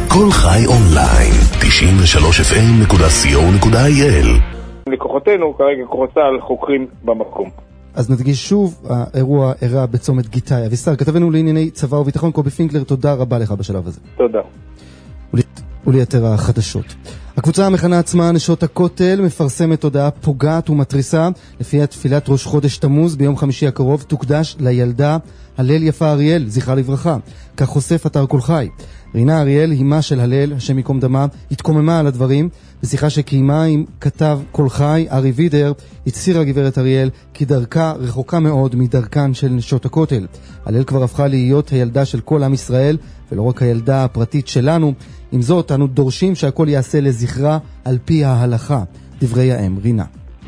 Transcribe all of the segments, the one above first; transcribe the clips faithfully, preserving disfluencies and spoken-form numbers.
כל חי אונליין, תשעים ושלוש אף אם נקודה סי או נקודה איי אל. לקוחותינו, כרגע כוחות צה"ל חוקרים במקום. אז נדגיש שוב, האירוע אירע בצומת גיטאי. אבישר, כתבנו לענייני צבא וביטחון, קובי פינקלר, תודה רבה לך בשלב הזה. תודה. וליתר החדשות. הקבוצה המכנה עצמה נשות הכותל מפרסמת הודעה פוגעת ומטריסה, לפי תפילת ראש חודש תמוז ביום חמישי הקרוב תוקדש לילדה הלל יפה אריאל, זכרה לברכה. כך חושף אתר כל חי. רינה אריאל, הימה של הלל, השם יקום דמה, התקוממה על הדברים. בשיחה שקיימה עם כתב כל חי, ארי וידר, הצהירה גברת אריאל כי דרכה רחוקה מאוד מדרכן של נשות הכותל. הלל כבר הפכה להיות הילדה של כל עם ישראל, ולא רק הילדה הפרטית שלנו. עם זאת, אנו דורשים שהכל יעשה לזכרה על פי ההלכה. דברי האם רינה.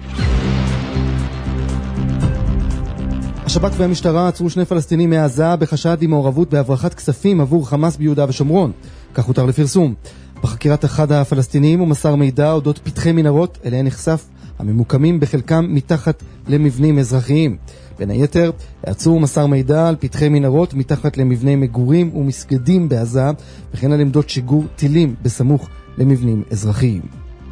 השב"כ והמשטרה עצרו שני פלסטינים מעזה בחשד למעורבות בהברחת כספים עבור חמאס ביהודה ושומרון. כך הותר לפרסום. בחקירת אחד הפלסטינים הוא מסר מידע אודות פתחי מנהרות אליהן נחשף הממוקמים בחלקם מתחת למבנים אזרחיים. בין היתר, עצרו מסר מידע על פתחי מנהרות מתחת למבני מגורים ומסגדים בעזה, וכן על עמדות שיגור טילים בסמוך למבנים אזרחיים.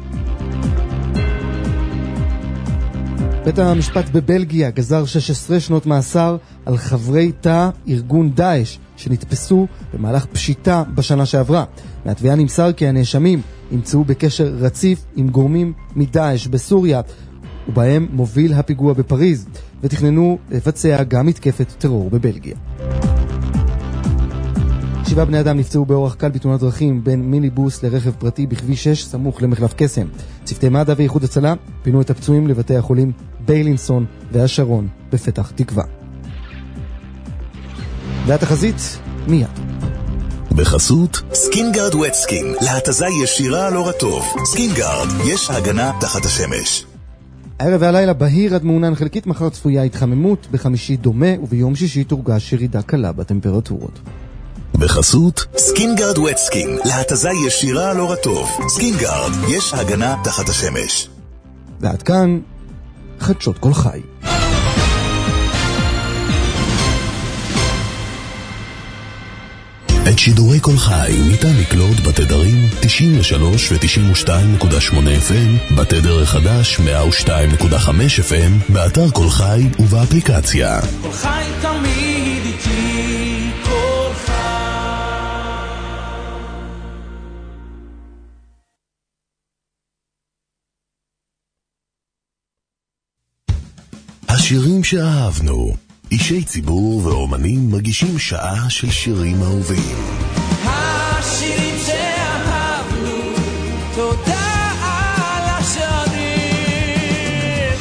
בית המשפט בבלגיה גזר שש עשרה שנות מאסר על חברי תא ארגון דאעש שנתפסו במהלך פשיטה בשנה שעברה. מהתביעה נמסר כי הנאשמים ימצאו בקשר רציף עם גורמים מדאעש בסוריה, ובהם מוביל הפיגוע בפריז, ותכננו לבצע גם מתקפת טרור בבלגיה. שבעה בני אדם נפצעו באורח קל בתאונת דרכים בין מיניבוס לרכב פרטי בכביש שש סמוך למחלף קסם. צוותי מד"א ואיחוד הצלה פינו את הפצועים לבתי החולים ביילינסון והשרון בפתח תקווה. והתחזית מיד. בחסות סקינגארד ווט סקין, להתזה ישירה על אור הטוב. סקינגארד, יש הגנה תחת השמש. הערב והלילה בהיר עד מעונן חלקית, מחר צפויה התחממות, בחמישי דומה וביום שישי תורגש ירידה קלה בטמפרטורות. בחסות סקינגארד ווט סקין, להתזה ישירה על אור הטוב. סקינגארד, יש הגנה תחת השמש. ועד כאן חדשות כל חי. את שידורי כל חי ניתן לקלוט בתדרים תשעים ושלוש ו-תשעים ושתיים נקודה שמונה אף אם, בתדר החדש מאה ושתיים נקודה חמש אף אם, באתר כל חי ובאפליקציה. כל חי תמיד איתי, כל חי. השירים שאהבנו. אישי ציבור ואומנים מגישים שעה של שירים אהובים. השירים שאהבנו, תודה על השירים.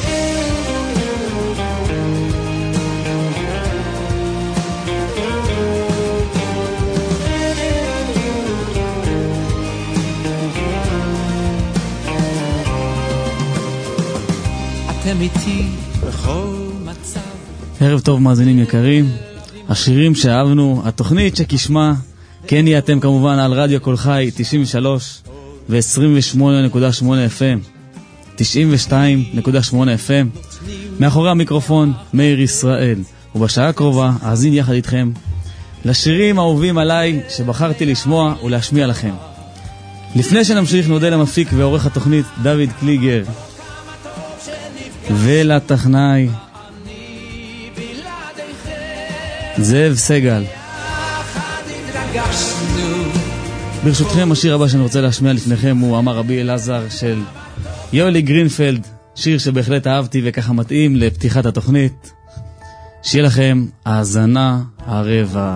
אתם איתי בכל מצב. ערב טוב מאזינים יקרים, השירים שאהבנו, התוכנית שכשמה כן יהיה אתם כמובן על רדיו כל חי תשעים ושלוש ו-עשרים ושמונה נקודה שמונה אף אם, תשעים ושתיים נקודה שמונה אף אם. מאחורי המיקרופון מאיר ישראל, ובשעה הקרובה אאזין יחד איתכם לשירים האהובים עליי שבחרתי לשמוע ולהשמיע לכם. לפני שנמשיך נודה למפיק ועורך התוכנית דוד קליגר ולטכנאי זאב סגל. ברשותכם, השיר הבא שאני רוצה להשמיע לפניכם הוא אמר רבי אלעזר של יולי גרינפלד, שיר שבהחלט אהבתי וככה מתאים לפתיחת התוכנית. שיהיה לכם האזנה הרבה.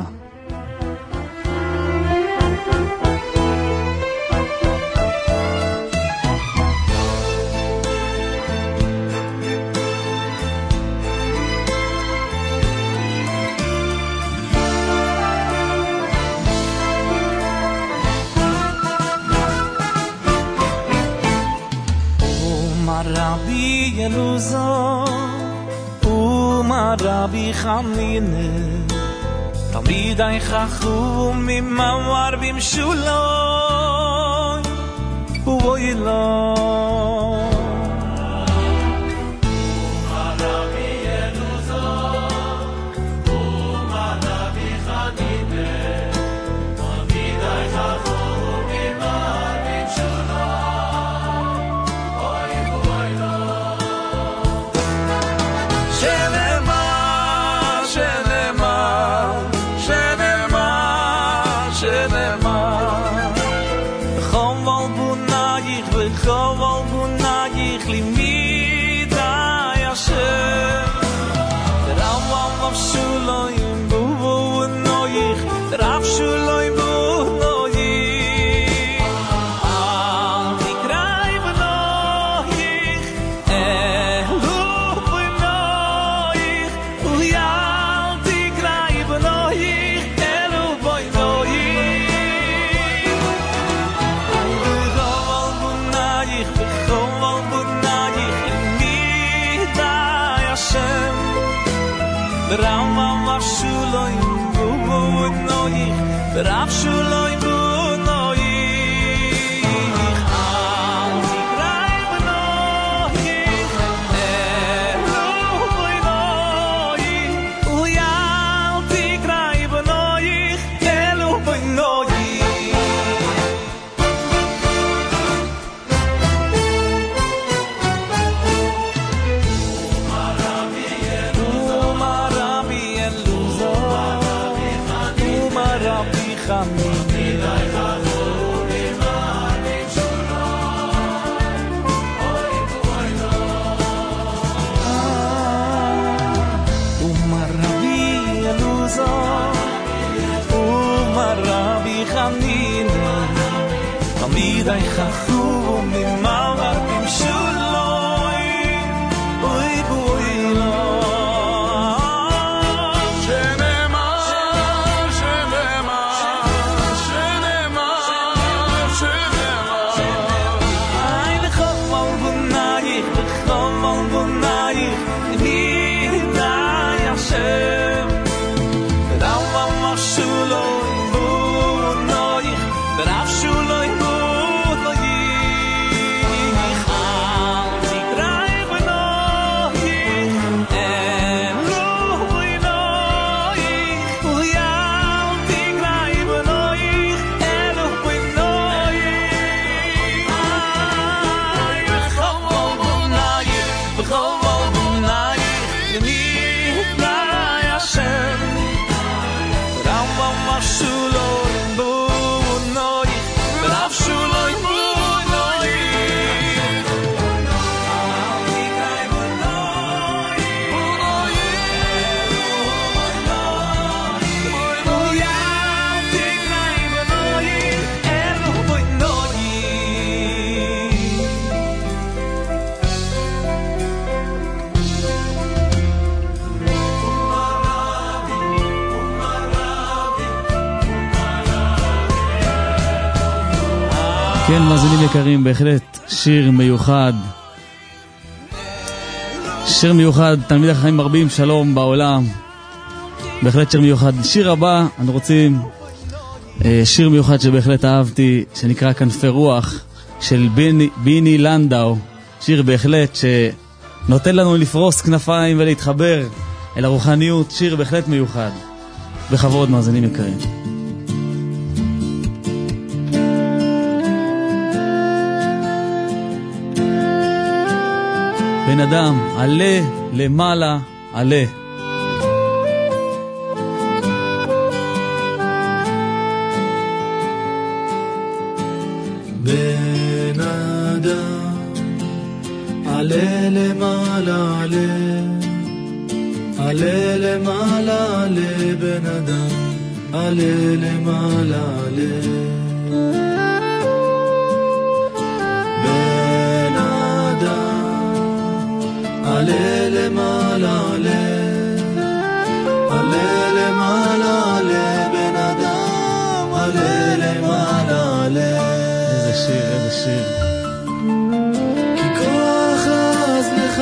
רבי חמינא תמיד אין חכום ממאמר במשולוי ובואי לו Thank you. Choval bunayich v'choval bunayich limidai Hashem Ravam Rav Shuloim bunoyich Rav Shuloim bunoyich Al tikrai bunoyich Elu bunoyich Uyal tikrai bunoyich Elu bunoyich Choval bunayich v'choval bunayich limidai Hashem Ravam Rav Shuloim bunoyich Rav Shuloim bunoyich Al tikrai bunoyich Elu bunoyich Uyal tikrai bunoyich Elu bunoyich Uma Rabbi Eluzar Uma Rabbi Chamini Uma Rabbi Eluzar Uma Rabbi Chamini Hamidai Chachum Mimavar Bim Shuloim Oy boy lo Ay v'choval bunayich v'choval bunayich limidai Hashem Ravam Rav Shuloim bunoyich Rav Shuloim bunoyich Al tikrai bunoyich Elu bunoyich Uyal tikrai bunoyich Elu bunoyich Ay v'choval bunayich v'choval bunayich limidai Hashem Ravam Rav Shuloim bunoyich Rav Shuloim bunoyich Al tikrai bunoyich Uyal tikrai bunoyich Elu bunoyich כן, מאזינים יקרים, בהחלט שיר מיוחד. שיר מיוחד, תלמיד החיים מרבים שלום בעולם. בהחלט שיר מיוחד. שיר הבא, אנחנו רוצים אה, שיר מיוחד שבהחלט אהבתי, שנקרא כנפי רוח, של ביני, ביני לנדאו. שיר בהחלט שנותן לנו לפרוס כנפיים ולהתחבר אל הרוחניות. שיר בהחלט מיוחד. בכבוד מאזינים יקרים. בן אדם, עלה למעלה, עלה. בן אדם, עלה למעלה, עלה. עלה למעלה, עלה בן אדם, עלה למעלה, עלה. בן אדם, עלה למעלה, עלה. עלה למעלה, עלה בן אדם, עלה למעלה, עלה. איזה שיר, איזה שיר. כי כוח אז לך,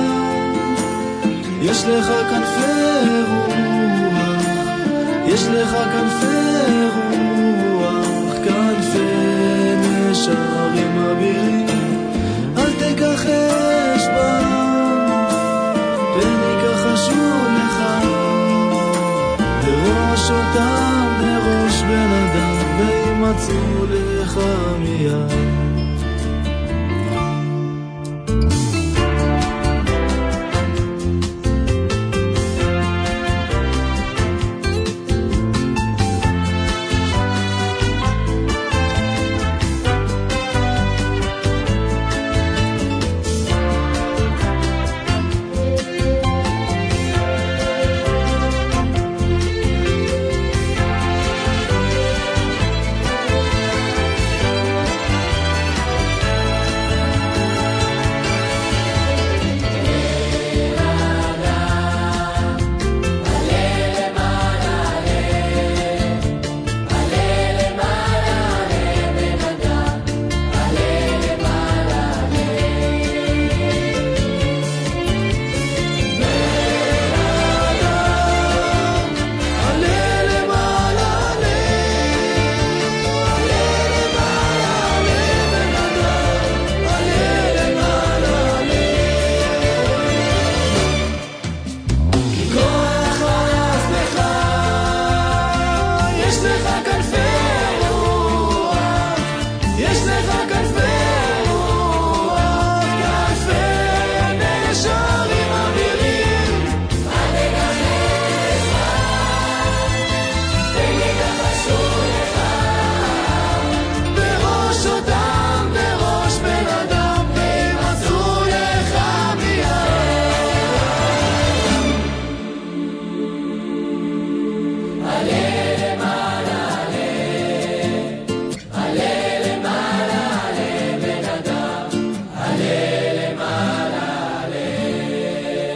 יש לך כנפי רוח, יש לך כנפי רוח, כנפי נשרים אבירים, אל תיקח אשבם, פן יכחשו לך, בראש אותם, בראש בן אדם, וימצאו לך מיד.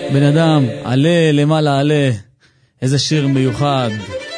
בן אדם, עלה למעלה עלה, איזה שיר מיוחד.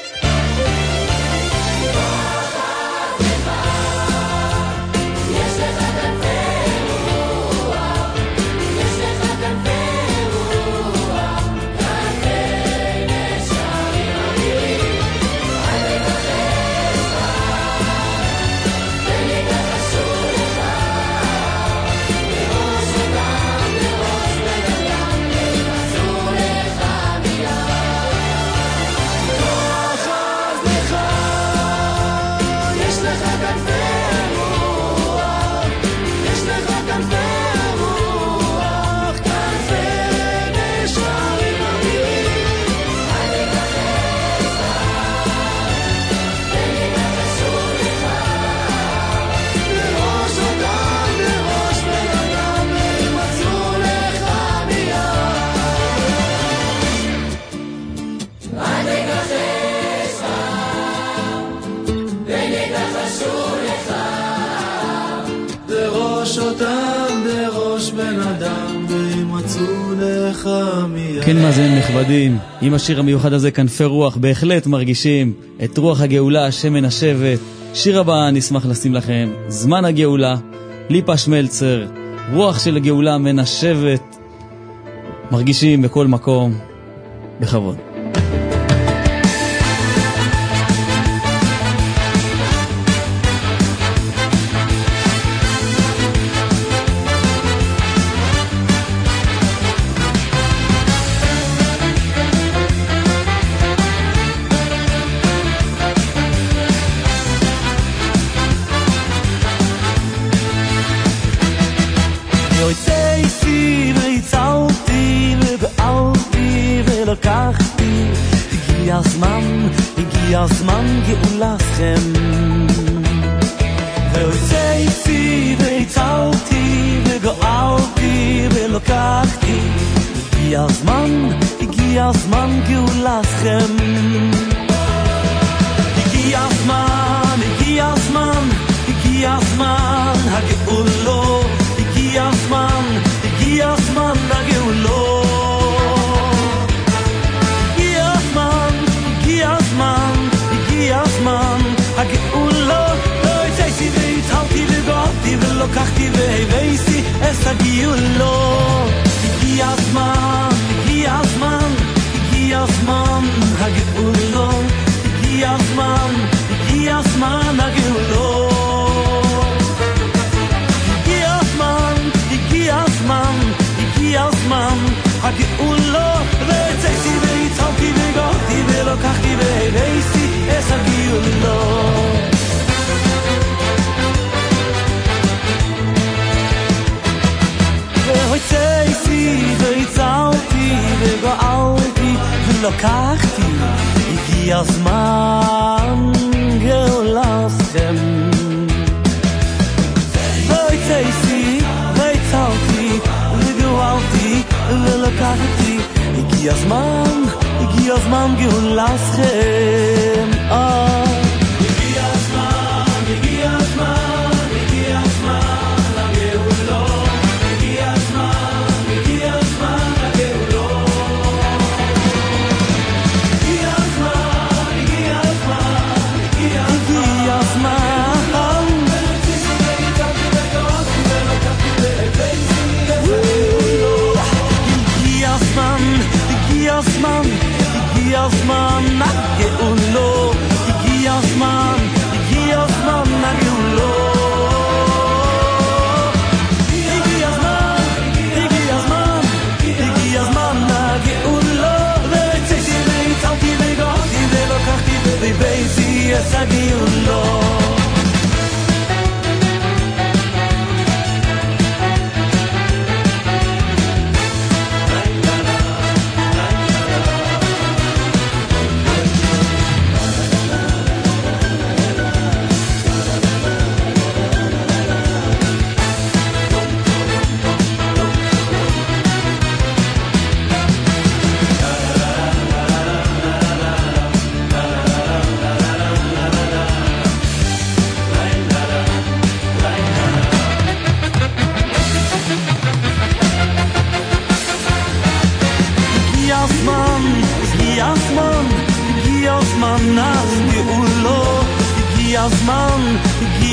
כן, מאזינים נכבדים, עם השיר המיוחד הזה כנפי רוח בהחלט מרגישים את רוח הגאולה שמנשבת. שיר הבא נשמח לשים לכם, זמן הגאולה, ליפה שמלצר, רוח של הגאולה מנשבת, מרגישים בכל מקום, בכבוד. הזמן, הגיע הזמן גאולתכם. והוצאתי והצלתי וגאלתי ולקחתי. הגיע הזמן, הגיע הזמן גאולתכם. הגיע הזמן, הגיע הזמן, הגיע הזמן הגאולו. הגיע הזמן, הגיע הזמן הגאולו. הגאולה לא יצאתי והצלתי וגאלתי ולקחתי והבאתי את הגאולה. הגיע הזמן, הגיע הזמן, הגיע הזמן הגאולה. הגיע הזמן, הגיע הזמן הגאולה. הגיע הזמן, הגיע הזמן, הגיע הזמן הגאולה. לא יצאתי והצלתי וגאלתי ולקחתי והבאתי את הגאולה. והוצאתי והצלתי וגאלתי ולקחתי. הגיע הזמן גאולתכם. והוצאתי והצלתי וגאלתי ולקחתי. הגיע הזמן, הגיע הזמן גאולתכם. הגיע הזמן, הגיע הזמן, הגיע הזמן לגאולה. הגיע הזמן, הגיע הזמן לגאולה. הגיע הזמן, הגיע הזמן, הגיע הזמן. הגיע הזמן, הגיע הזמן הגאולה.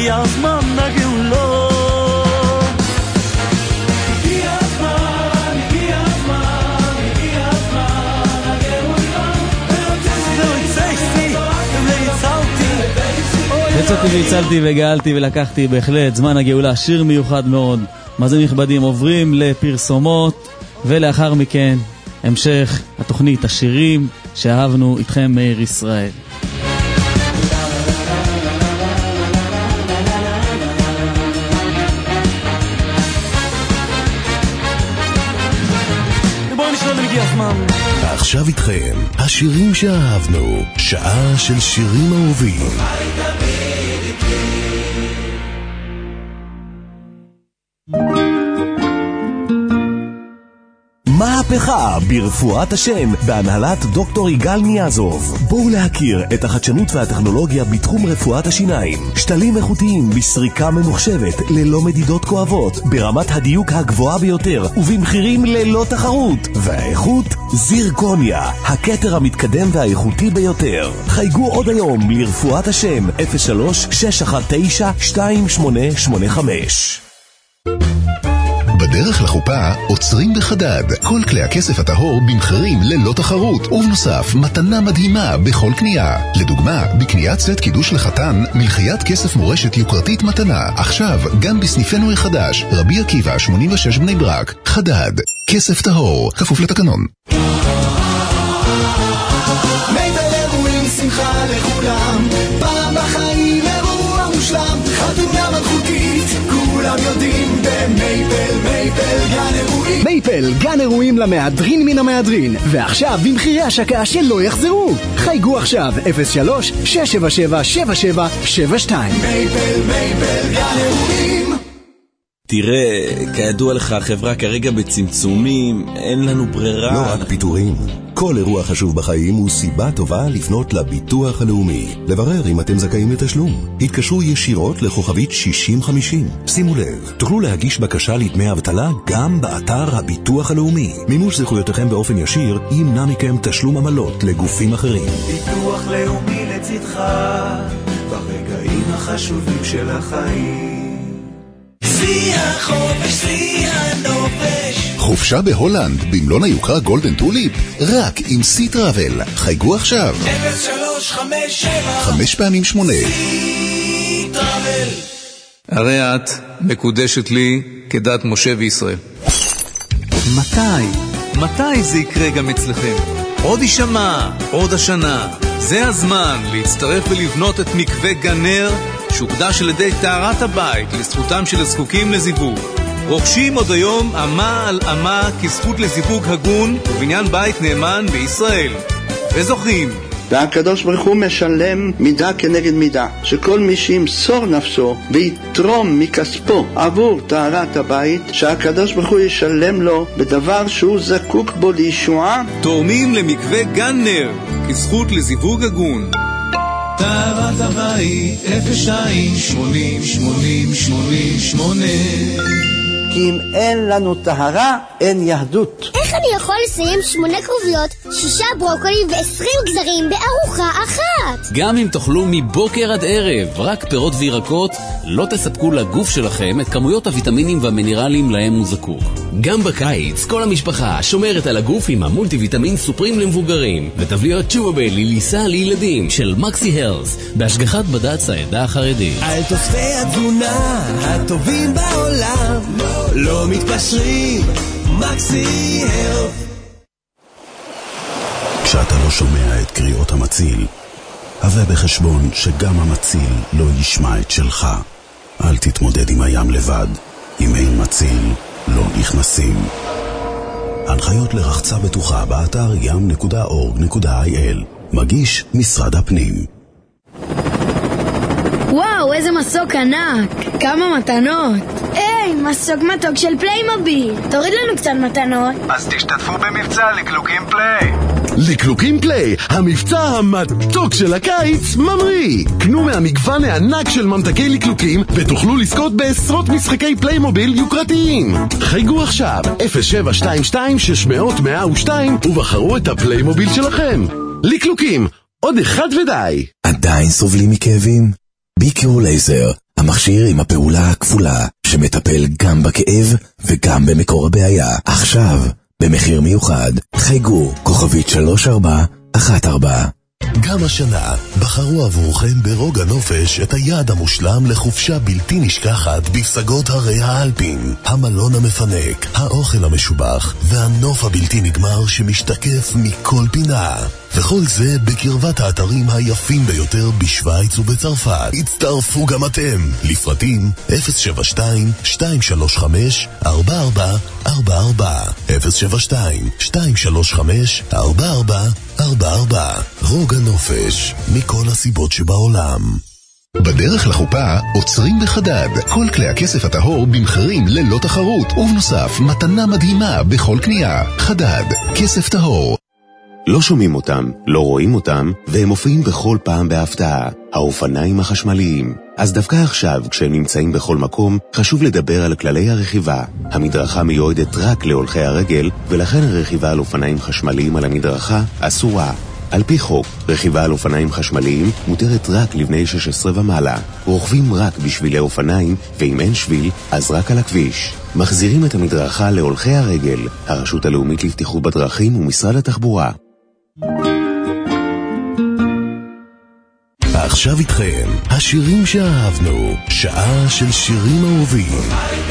הגיע הזמן הגאולה. הגיע הזמן, הגיע הזמן, הגיע הזמן הגאולה. יצאתי והצלתי וגאלתי ולקחתי בהחלט זמן הגאולה, שיר מיוחד מאוד. מאזינים נכבדים, עוברים לפרסומות ולאחר מכן המשך התוכנית השירים שאהבנו איתכם מאיר ישראל. עכשיו איתכם השירים שאהבנו, שעה של שירים אהובים. מהפכה ברפואת השן בהנהלת דוקטור יגאל ניאזוב. בואו להכיר את החדשנות והטכנולוגיה בתחום רפואת השיניים. שתלים איכותיים בסריקה ממוחשבת ללא מדידות כואבות, ברמת הדיוק הגבוהה ביותר ובמחירים ללא תחרות. והאיכות זירקוניה, הכתר המתקדם והאיכותי ביותר. חייגו עוד היום לרפואת השן אפס שלוש שש אחת תשע שתיים שמונה שמונה חמש. בדרך לחופה עוצרים בחדד. כל כלי הכסף הטהור במחירים ללא תחרות, ובנוסף מתנה מדהימה בכל קנייה. לדוגמה, בקניית סט קידוש לחתן, מלחיית כסף מורשת יוקרתית מתנה. עכשיו גם בסניפנו החדש, רבי עקיבא שמונים ושש בני ברק. חדד, כסף טהור, כפוף לתקנון. מייבל אירועים, שמחה לכולם, פעם בחיים אירוע מושלם, חתונה מלכותית, כולם יודעים במייבל, מייבל גן אירועים. מייפל, גן אירועים למהדרין מן המהדרין, ועכשיו במחירי השקה שלא יחזרו. חייגו עכשיו אפס שלוש שש שבע שבע שבע שבע שבע שתיים. מייבל, מייבל גן אירועים. תראה, כידוע לך, החברה כרגע בצמצומים, אין לנו ברירה. לא רק פיטורים. כל אירוע חשוב בחיים הוא סיבה טובה לפנות לביטוח הלאומי. לברר אם אתם זכאים לתשלום. התקשרו ישירות לכוכבית שישים חמישים. שימו לב, תוכלו להגיש בקשה לדמי אבטלה גם באתר הביטוח הלאומי. מימוש זכויותיכם באופן ישיר ימנע מכם תשלום עמלות לגופים אחרים. ביטוח לאומי לצדך ברגעים החשובים של החיים. שיא החופש, שיא הנופש. חופשה בהולנד במלון היוקרה גולדן טוליפ, רק עם סי טראבל. חייגו עכשיו אפס שלוש חמש שבע חמש פעמים שמונה. סי טראבל. הרי את מקודשת לי כדת משה וישראל. מתי? מתי זה יקרה גם אצלכם? עוד ישמע, עוד השנה. זה הזמן להצטרף ולבנות את מקווה גנר, שהוקדש על ידי טהרת הבית לזכותם של הזקוקים לזיווג. רוכשים עוד היום אמה על אמה כזכות לזיווג הגון ובניין בית נאמן בישראל. וזוכים. והקדוש ברוך הוא משלם מידה כנגד מידה, שכל מי שימסור נפשו ויתרום מכספו עבור טהרת הבית, שהקדוש ברוך הוא ישלם לו בדבר שהוא זקוק בו לישועה. תורמים למקווה גנר כזכות לזיווג הגון. טהרת הבית אפס שתיים שמונים שמונים שמונים שמונה. כי אם אין לנו טהרה, אין יהדות. איך אני יכול לסיים שמונה קרוביות, שישה ברוקולים ועשרים גזרים בארוחה אחת? גם אם תאכלו מבוקר עד ערב רק פירות וירקות, לא תספקו לגוף שלכם את כמויות הוויטמינים והמינרלים להם הוא זקוק. גם בקיץ, כל המשפחה שומרת על הגוף עם המולטי ויטמין סופרים למבוגרים, ותבליות צ'ובבל ליליסה לילדים של מקסי הרס, בהשגחת בד"ץ העדה החרדית. על תוספי התזונה הטובים בעולם, לא מתפשרים, מקסי הרס. כשאתה לא שומע את קריאות המציל, הווה בחשבון שגם המציל לא ישמע את שלך. אל תתמודד עם הים לבד. אם אין מציל, לא נכנסים. הנחיות לרחצה בטוחה באתר ים נקודה אורג נקודה איי אל. מגיש משרד הפנים. וואו, איזה מסוק ענק. כמה מתנות. היי, מסוק מתוק של פליימוביל. תוריד לנו קצת מתנות. אז תשתתפו במבצע לקלוקים פליי. לקלוקים פליי, המבצע המתוק של הקיץ ממריא. קנו מהמגוון הענק של ממתקי לקלוקים ותוכלו לזכות בעשרות משחקי פליימוביל יוקרתיים. חייגו עכשיו אפס שבע שתיים שתיים שש מאות מאה ושתיים ובחרו את הפליימוביל שלכם. לקלוקים, עוד אחד ודי. עדיין סובלים מכאבים? ביקור לייזר, המכשיר עם הפעולה הכפולה, שמטפל גם בכאב וגם במקור הבעיה. עכשיו, במחיר מיוחד, חייגו כוכבית שלוש ארבע אחת ארבע. גם השנה בחרו עבורכם ברוגע נופש את היעד המושלם לחופשה בלתי נשכחת בפסגות הרי האלפין, המלון המפנק, האוכל המשובח והנוף הבלתי נגמר שמשתקף מכל פינה, וכל זה בקרבת האתרים היפים ביותר בשוויץ ובצרפת. הצטרפו גם אתם לפרטים אפס שבע שתיים שתיים שלוש חמש ארבע ארבע ארבע ארבע אפס שבע שתיים שתיים שלוש חמש ארבע ארבע ארבע ארבע. רוגע נופש, מכל הסיבות שבעולם. בדרך לחופה עוצרים בחדד. כל כלי הכסף הטהור במחירים ללא תחרות, ובנוסף מתנה מדהימה בכל קנייה. חדד, כסף טהור. לא שומעים אותם, לא רואים אותם, והם מופיעים בכל פעם בהפתעה. האופניים החשמליים. אז דווקא עכשיו, כשהם נמצאים בכל מקום, חשוב לדבר על כללי הרכיבה. המדרכה מיועדת רק להולכי הרגל, ולכן הרכיבה על אופניים חשמליים על המדרכה אסורה. על פי חוק, רכיבה על אופניים חשמליים מותרת רק לבני שש עשרה ומעלה. רוכבים רק בשבילי אופניים, ואם אין שביל, אז רק על הכביש. מחזירים את המדרכה להולכי הרגל. הרשות הלאומית לבטיחות בדרכים ומשרד התחבורה. עכשיו איתכם, השירים שאהבנו, שעה של שירים אהובים.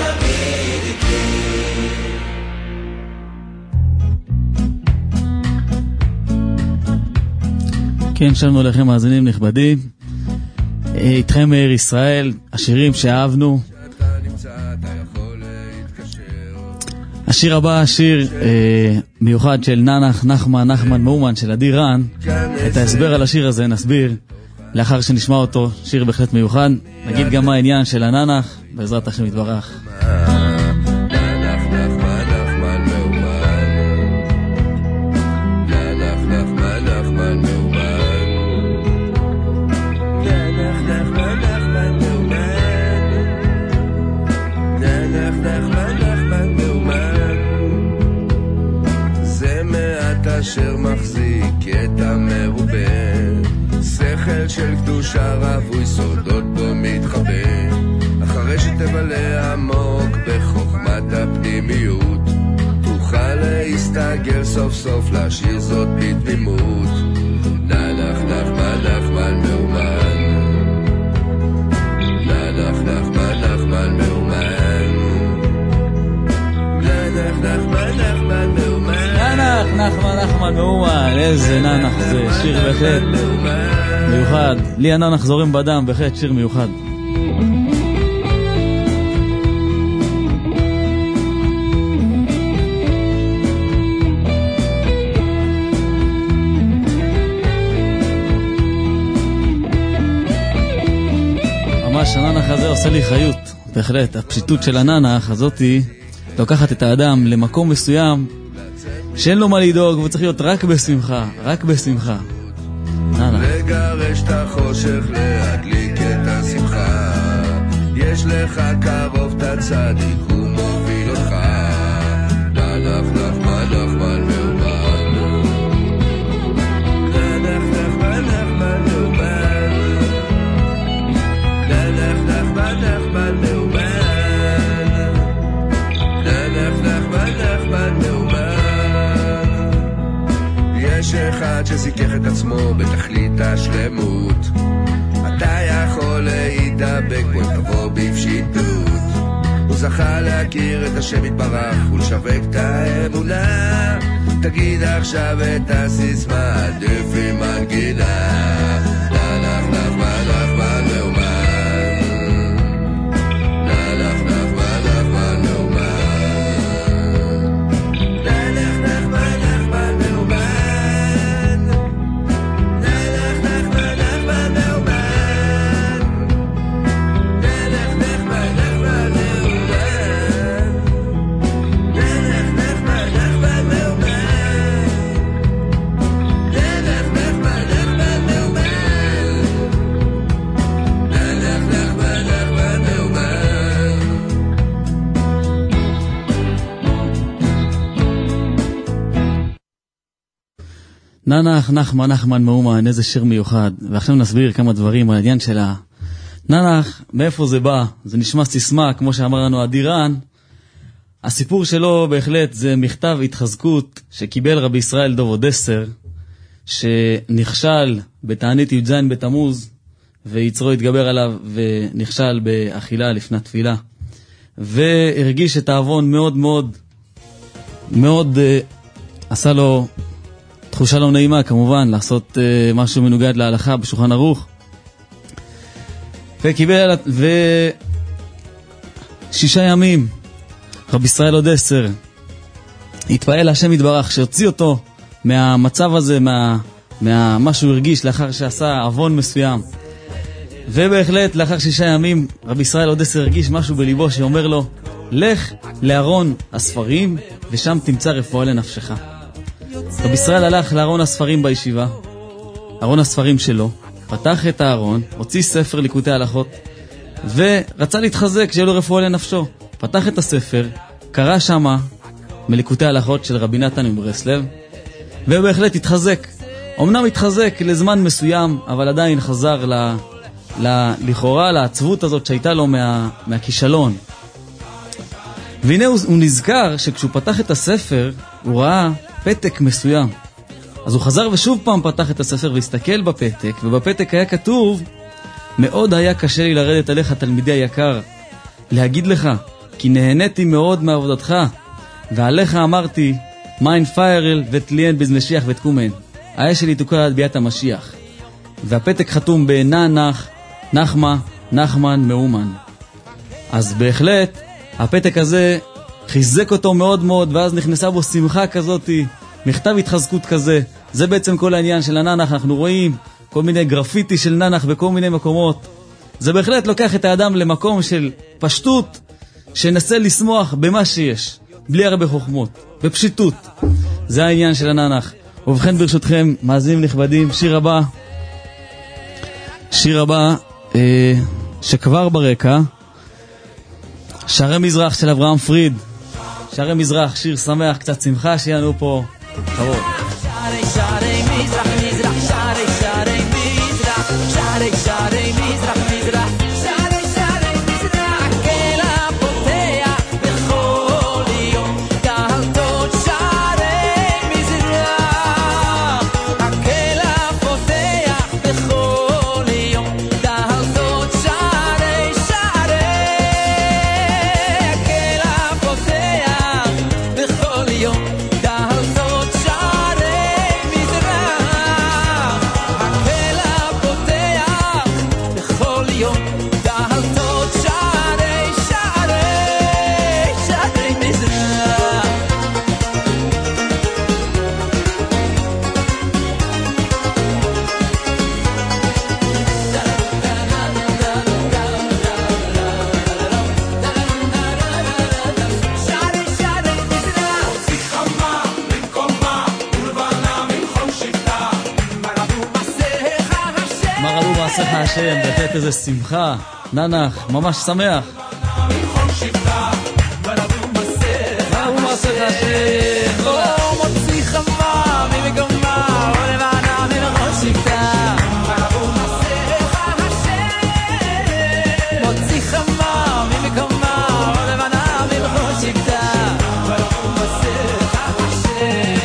כן, שלום לכם מאזינים נכבדים, איתכם מאיר ישראל, השירים שאהבנו. השיר הבא, שיר אה, מיוחד של ננח נחמן נחמן מאומן של עדי רן. את ההסבר על השיר הזה נסביר לאחר שנשמע אותו. שיר בהחלט מיוחד. נגיד גם מה העניין של הננח, בעזרת השם יתברך. אשר מחזיק את המרובה, שכל של קדושה רבוי סודות בו מתחבא, אחרי שתבלה עמוק בחוכמת הפנימיות, תוכל להסתגל סוף סוף לשיר זאת בתמימות. ננח נחמן נחמן מאומן, ננח נחמן נחמן מאומן, ננח נחמן נחמן מאומן, ננח נחמן נחמן מאומן. איזה ננח זה, שיר בהחלט מיוחד. לי הננח זורם בדם, בהחלט שיר מיוחד. ממש הננח הזה עושה לי חיות, בהחלט. הפשיטות של הננח הזאתי לוקחת את האדם למקום מסוים שאין לו מה לדאוג, והוא צריך להיות רק בשמחה, רק בשמחה. לגרש את החושך, להדליק את השמחה, יש לך קרוב את הצדיק, הוא מוביל אותך. ננח נחמן נחמן מאומן, ננח נחמן נחמן מאומן, ננח נחמן נחמן מאומן, ננח נחמן נחמן מאומן. יש אחד שזיקח את עצמו בתכלית השלמות, אתה יכול להידבק בו אם תבוא בפשיטות. הוא זכה להכיר את השם יתברך ולשווק את האמונה, תגיד עכשיו את הסיסמה לפי מנגינה. ננח נחמן נחמן מאומן, ננח נחמן נחמן מאומן, ננח נחמן נחמן מאומן, ננח נחמן נחמן מאומן, ננח נחמן נחמן מאומן, ננח נחמן נחמן מאומן, ננח נחמן נחמן ננח נחמן נחמן מאומן, איזה שיר מיוחד. ועכשיו נסביר כמה דברים על העניין של ננח, מאיפה זה בא? זה נשמע סיסמה, כמו שאמר לנו אדירן. הסיפור שלו בהחלט זה מכתב התחזקות שקיבל רבי ישראל דוב אודסר, שנכשל בתענית י"ז בתמוז, ויצרו התגבר עליו ונכשל באכילה לפני תפילה. והרגיש את האבון מאוד מאוד, מאוד uh, עשה לו תחושה לא נעימה כמובן, לעשות uh, משהו מנוגד להלכה בשולחן ערוך. וקיבל, ושישה ימים רבי ישראל אודסר התפעל להשם יתברך שהוציא אותו מהמצב הזה, מה, מה, מה שהוא הרגיש לאחר שעשה אבון מסוים. ובהחלט לאחר שישה ימים רבי ישראל אודסר הרגיש משהו בליבו שאומר לו, לך לארון הספרים ושם תמצא רפואה לנפשך. רבי ישראל הלך לארון הספרים בישיבה, ארון הספרים שלו, פתח את הארון, הוציא ספר ליקוטי הלכות ורצה להתחזק שיהיה לו רפואה לנפשו. פתח את הספר, קרא שמה מליקוטי הלכות של רבי נתן מברסלב, ובהחלט התחזק. אמנם התחזק לזמן מסוים, אבל עדיין חזר ל, ל, לכאורה לעצבות הזאת שהייתה לו מה, מהכישלון. והנה הוא, הוא נזכר שכשהוא פתח את הספר הוא ראה פתק מסוים. אז הוא חזר ושוב פעם פתח את הספר והסתכל בפתק, ובפתק היה כתוב, מאוד היה קשה לי לרדת עליך תלמידי היקר, להגיד לך כי נהניתי מאוד מעבודתך, ועליך אמרתי מיין פיירל ותליין בזמשיח ותקומן, האש שלי תוקע עד ביאת המשיח. והפתק חתום בננח, נחמה, נחמן, מאומן. אז בהחלט הפתק הזה חיזק אותו מאוד מאוד, ואז נכנסה בו שמחה כזאת, מכתב התחזקות כזה. זה בעצם כל העניין של הננח. אנחנו רואים כל מיני גרפיטי של ננח בכל מיני מקומות. זה בהחלט לוקח את האדם למקום של פשטות, שנסה לשמוח במה שיש, בלי הרבה חוכמות, בפשיטות. זה העניין של הננח. ובכן ברשותכם, מאזינים נכבדים, שיר הבא, שיר הבא אה, שכבר ברקע, שערי מזרח של אברהם פריד. שערי מזרח, שיר שמח, קצת שמחה שיענו פה קרוב. שערי שערי מזרח מזרח שערי שערי מזרח שערי שערי מזרח מזרח שערי שערי מזרח כלה פותח בכל יום דלתות שערי מזרח הכלה פותח בכל יום דלתות שערי שערי הכלה פותח בכל יום דלתות השם, בהחלט איזה שמחה, ננח, ממש שמח. מרבו מעשיך השם, מוציא חמה ממגמה ולבנה מראש שבטה. מרבו מעשיך השם, מוציא חמה ממגמה ולבנה מראש שבטה. מרבו מעשיך השם.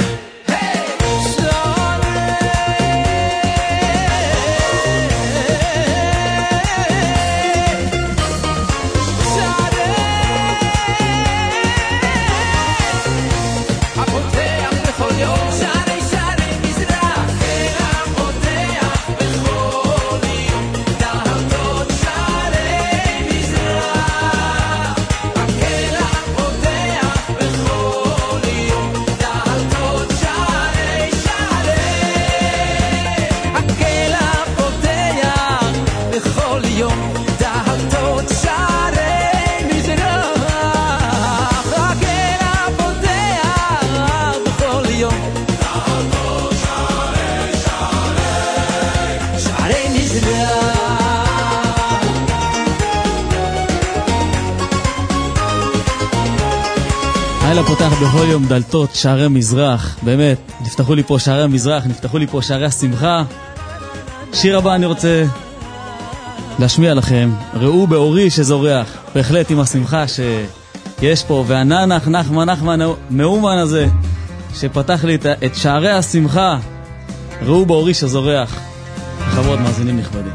הלילה פותח בכל יום דלתות שערי מזרח. באמת, נפתחו לי פה שערי המזרח, נפתחו לי פה שערי השמחה. שיר הבא אני רוצה להשמיע לכם, ראו באורי שזורח, בהחלט עם השמחה שיש פה, והנח נחמן נחמן מאומן הזה, שפתח לי את שערי השמחה, ראו באורי שזורח. בכבוד מאזינים נכבדים.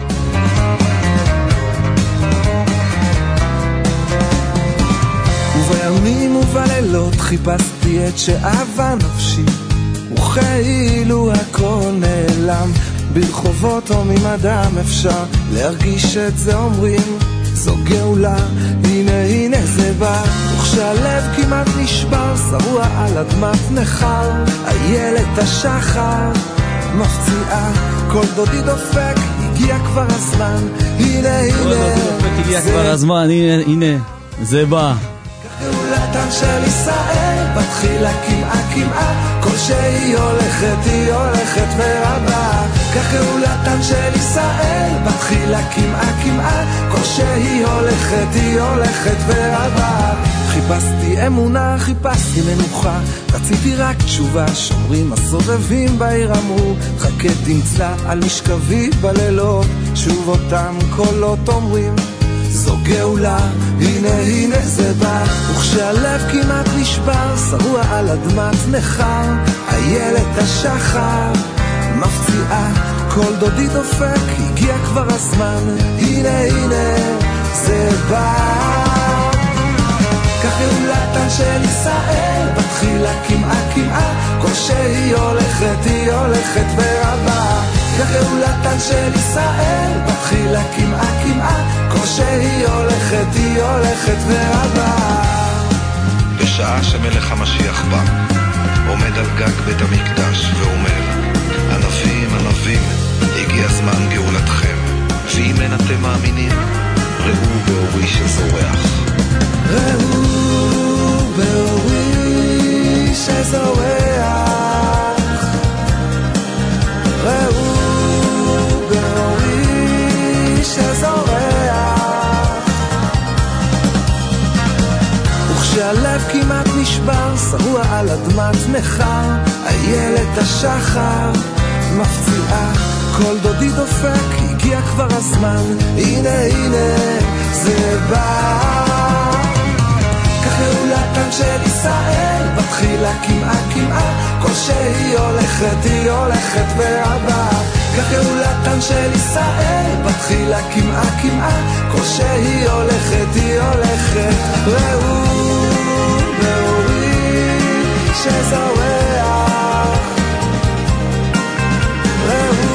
ובימים ובלילות חיפשתי את שאהבה נפשי, וכאילו הכל נעלם, ברחובות או ממדם אפשר להרגיש את זה, אומרים זו גאולה, הנה הנה זה בא, וכשהלב כמעט נשבר, שרוע על אדמת נחר, איילת השחר מפציעה, כל דודי דופק, הגיע כבר הזמן, הנה הנה הגיע כבר הזמן, הנה הנה זה בא. גאולתן של ישראל, בתחילה כמעה כמעה, כל שהיא הולכת היא הולכת ורבה. כך גאולתן של ישראל, בתחילה כמעה כמעה, כל שהיא הולכת היא הולכת ורבה. חיפשתי אמונה, חיפשתי מנוחה, רציתי רק תשובה, שומרים הסובבים בעיר אמרו, חכה תמצא על משכבי בלילות, שוב אותם קולות אומרים זו גאולה, הנה הנה זה בא, וכשהלב כמעט נשבר, שרוע על אדמת נחר, איילת השחר מפציעה, כל דודי דופק, הגיע כבר הזמן, הנה הנה זה בא. כך גאולתן של ישראל, בתחילה כמעה כמעה, כל שהיא הולכת היא הולכת ורבה. כך גאולתן של ישראל, בתחילה כמעה כמעה, כל שהיא הולכת היא הולכת ורבה. בשעה שמלך המשיח בא, עומד על גג בית המקדש ואומר, ענבים ענבים, הגיע זמן גאולתכם, ואם אין אתם מאמינים, ראו באורי שזורח. ראו באורי שזורח, ראו באורי שזורח, וכשהלב כמעט נשבר, שרוע על אדמת נחר, איילת השחר מפציעה, כל דודי דופק, הגיע כבר הזמן, הנה הנה זה בא. כך גאולתן של ישראל, בתחילה כמעה כמעה, כל שהיא הולכת היא הולכת ורבה. כך גאולתן של ישראל, בתחילה כמעה כמעה, כל שהיא הולכת היא הולכת. ראו באורי שזורח, ראו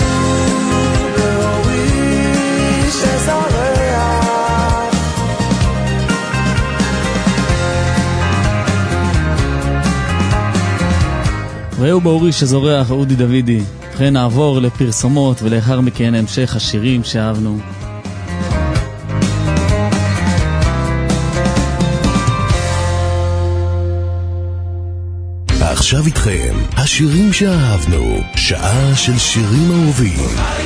באורי שזורח. ראו באורי שזורח, אודי דוידי. לכן נעבור לפרסומות ולאחר מכן המשך השירים שאהבנו. עכשיו איתכם, השירים שאהבנו, שעה של שירים אהובים.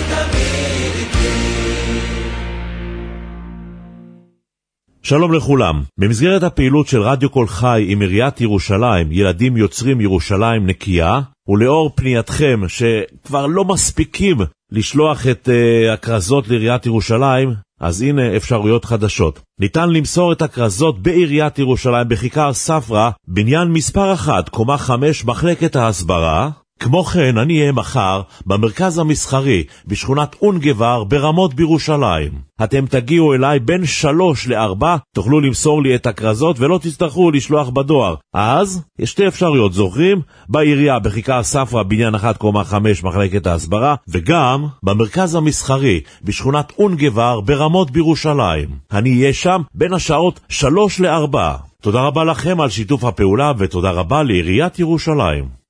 שלום לכולם. במסגרת הפעילות של רדיו קול חי עם עיריית ירושלים, ילדים יוצרים ירושלים נקייה, ולאור פנייתכם שכבר לא מספיקים לשלוח את uh, הקרזות לעיריית ירושלים, אז הנה אפשרויות חדשות. ניתן למסור את הקרזות בעיריית ירושלים בכיכר ספרא, בניין מספר אחת, קומה חמש, מחלקת ההסברה. כמו כן, אני אהיה מחר במרכז המסחרי בשכונת אונגבר ברמות בירושלים. אתם תגיעו אליי בין שלוש לארבע, תוכלו למסור לי את הקרזות ולא תצטרכו לשלוח בדואר. אז יש שתי אפשרויות, זוכרים? בעירייה בכיכר ספרא בניין אחת קומה חמש מחלקת ההסברה, וגם במרכז המסחרי בשכונת אונגבר ברמות בירושלים. אני אהיה שם בין השעות שלוש לארבע. תודה רבה לכם על שיתוף הפעולה ותודה רבה לעיריית ירושלים.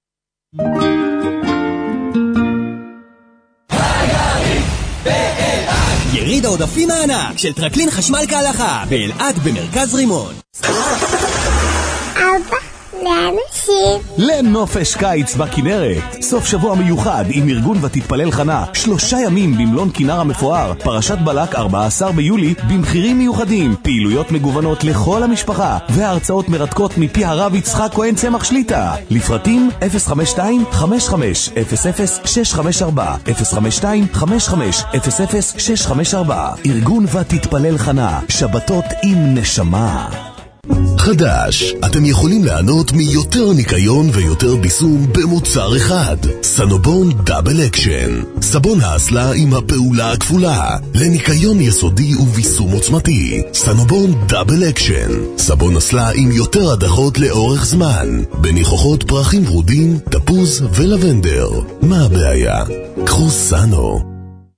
יריד העודפים הענק של טרקלין חשמל כהלכה באלעד במרכז רימון. אבא, לאנשים. לנופש קיץ בכנרת. סוף שבוע מיוחד עם ארגון ותתפלל חנה. שלושה ימים במלון כנר המפואר. פרשת בלק ארבעה עשר ביולי במחירים מיוחדים. פעילויות מגוונות לכל המשפחה. והרצאות מרתקות מפי הרב יצחק כהן צמח שליטה. לפרטים אפס חמש שתיים חמש חמש אפס אפס שש חמש ארבע אפס חמש שתיים חמש חמש אפס אפס שש חמש ארבע. ארגון ותתפלל חנה. שבתות עם נשמה. חדש, אתם יכולים לענות מיותר ניקיון ויותר ביסום במוצר אחד. סנובון דאבל אקשן, סבון האסלה עם הפעולה הכפולה, לניקיון יסודי וביסום עוצמתי. סנובון דאבל אקשן, סבון אסלה עם יותר הדחות לאורך זמן, בניחוחות פרחים ורודים, תפוז ולבנדר. מה הבעיה? קחו סנו.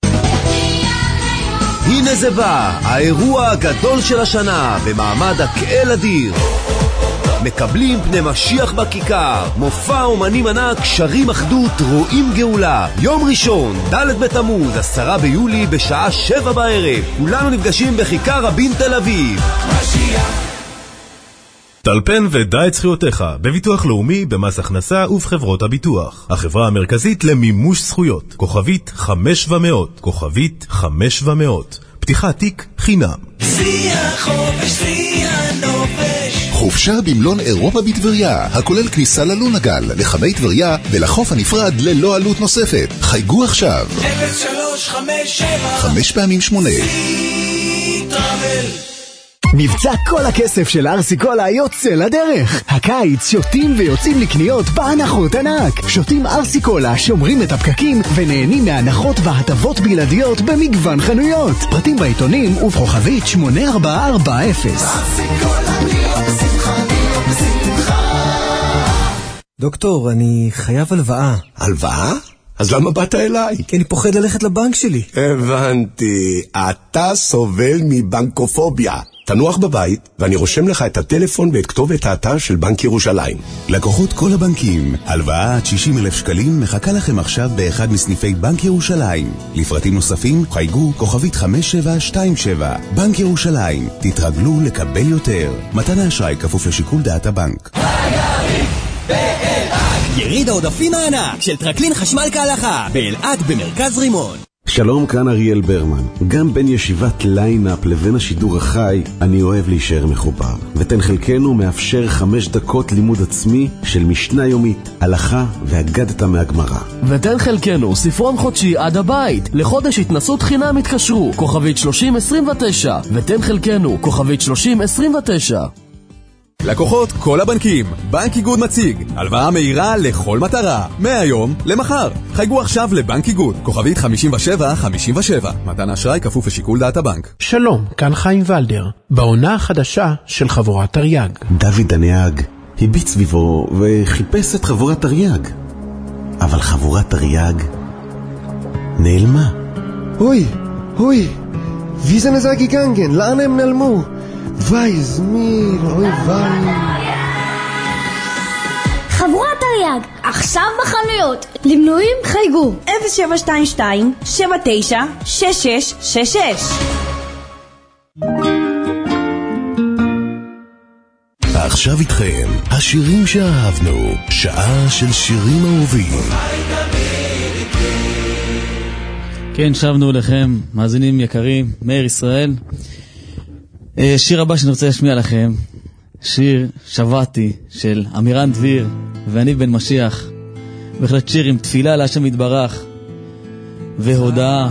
הנה זה בא, האירוע הגדול של השנה, במעמד הקהל אדיר. מקבלים פני משיח בכיכר, מופע אומנים ענק, שרים אחדות, רואים גאולה. יום ראשון, ד' בתמוז, עשרה ביולי, בשעה שבע בערב. כולנו נפגשים בכיכר רבין תל אביב. משיח. טלפן ודע את זכויותיך, בביטוח לאומי, במס הכנסה ובחברות הביטוח. החברה המרכזית למימוש זכויות, כוכבית חמש ומאות, כוכבית חמש ומאות. פתיחת תיק חינם. שיא החופש, שיא הנופש. חופשה במלון אירופה בטבריה, הכולל כניסה ללונגל, לחמי טבריה ולחוף הנפרד ללא עלות נוספת. חייגו עכשיו. אפס שלוש חמש שבע חמש פעמים שמונה. סי טראבל. מבצע כל הכסף של ארסיקולה יוצא לדרך. הקיץ שותים ויוצאים לקניות בהנחות ענק. שותים ארסיקולה, שומרים את הפקקים ונהנים מהנחות והטבות בלעדיות במגוון חנויות. פרטים בעיתונים ובכוכבית שמונה ארבע ארבע אפס. ארסיקולה נהיה בשמחה, נהיה בשמחה. דוקטור, אני חייב הלוואה. הלוואה? אז למה באת אליי? כי אני פוחד ללכת לבנק שלי. הבנתי, אתה סובל מבנקופוביה. תנוח בבית, ואני רושם לך את הטלפון ואת כתובת האתר של בנק ירושלים. לקוחות כל הבנקים, הלוואה עד שישים אלף שקלים מחכה לכם עכשיו באחד מסניפי בנק ירושלים. לפרטים נוספים, חייגו כוכבית חמש שבע שתיים שבע. בנק ירושלים, תתרגלו לקבל יותר. מתן האשראי כפוף לשיקול דעת הבנק. יריד העודפים הענק של טרקלין חשמל כהלכה באלעד במרכז רימון. שלום, כאן אריאל ברמן. גם בין ישיבת ליינאפ לבין השידור החי, אני אוהב להישאר מחובר. ותן חלקנו מאפשר חמש דקות לימוד עצמי של משנה יומית, הלכה והגדת מהגמרא. ותן חלקנו ספרון חודשי עד הבית. לחודש התנסות חינם התקשרו, כוכבית שלושים עשרים ותשע. ותן חלקנו, כוכבית שלושים עשרים ותשע. לקוחות כל הבנקים, בנק איגוד מציג הלוואה מהירה לכל מטרה, מהיום למחר. חייגו עכשיו לבנק איגוד, כוכבית חמישים ושבע חמישים ושבע. מתן אשראי כפוף לשיקול דעת הבנק. שלום, כאן חיים ולדר, בעונה החדשה של חבורת תרי"ג. דוד הנהג הביט סביבו וחיפש את חבורת תרי"ג, אבל חבורת תרי"ג נעלמה. אוי, אוי, wie sind sie gegangen? לאן הם נעלמו? וואי, זמיל, אוי וואי. חבורת תרי"ג, עכשיו בחנויות. למנויים חייגו אפס שבע שתיים שתיים שבע תשע שש שש שש שש. עכשיו איתכם, השירים שאהבנו, שעה של שירים אהובים. כן, שבנו לכם, מאזינים יקרים, מאיר ישראל. שיר הבא שאני רוצה להשמיע לכם, שיר שבעתי של אמירן דביר ואני בן משיח. בהחלט שיר עם תפילה להשם יתברך והודעה.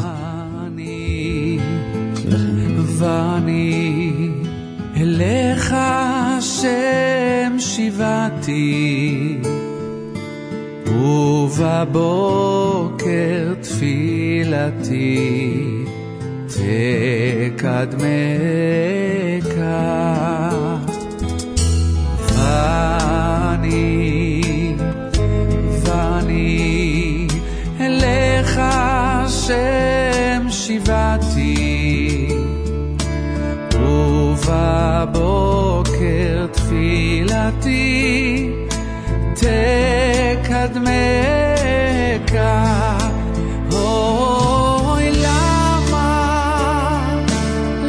ואני אליך השם שיבתי, ובבוקר תפילתי תקדמך, ואני ואני אליך השם שיבתי, ובבוקר תפילתי תקדמך. אוי למה,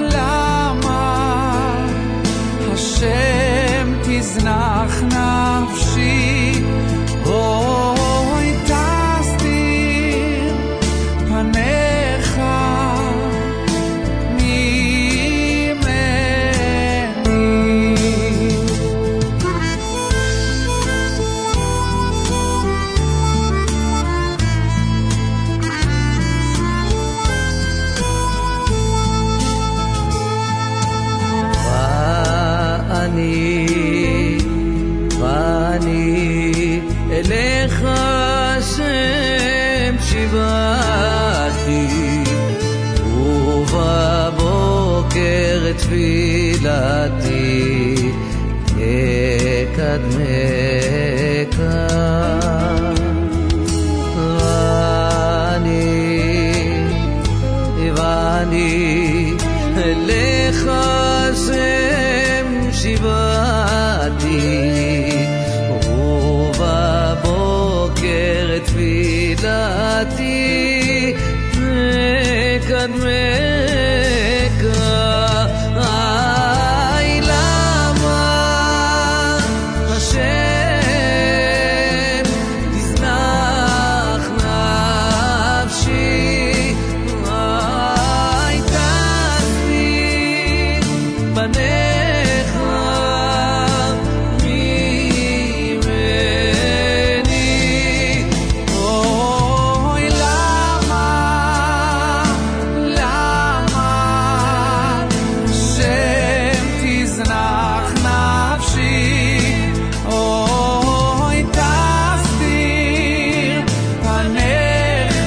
למה השם תזנחנה ואני, ואני אליך השם שיבחתי, ובבוקר תפילתי אקדמך. ואני אליך השם שיבחתי, ובבוקר תפילתי אקדמך. איי למה השם תזנח נפשי, בניך ממני. אוי למה, למה שם תזנח נפשי, אוי תסתיר פניך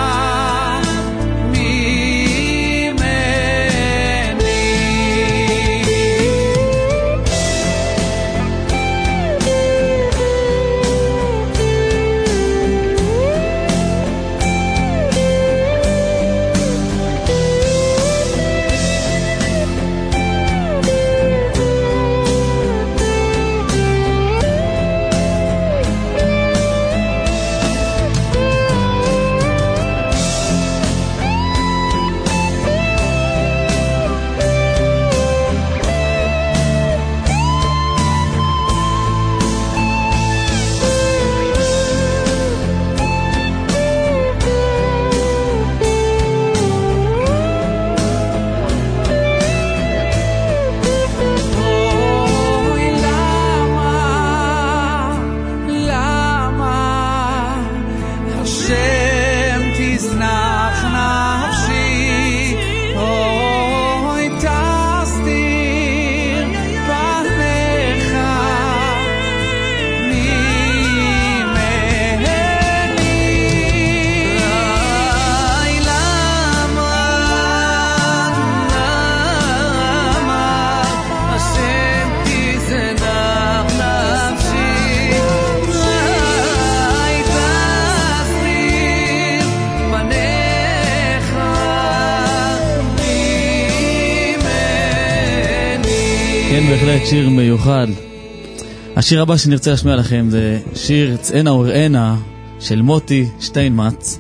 בהחלט שיר מיוחד. השיר הבא שנרצה לשמיע לכם זה שיר צאנה וראנה של מוטי שטיינמץ.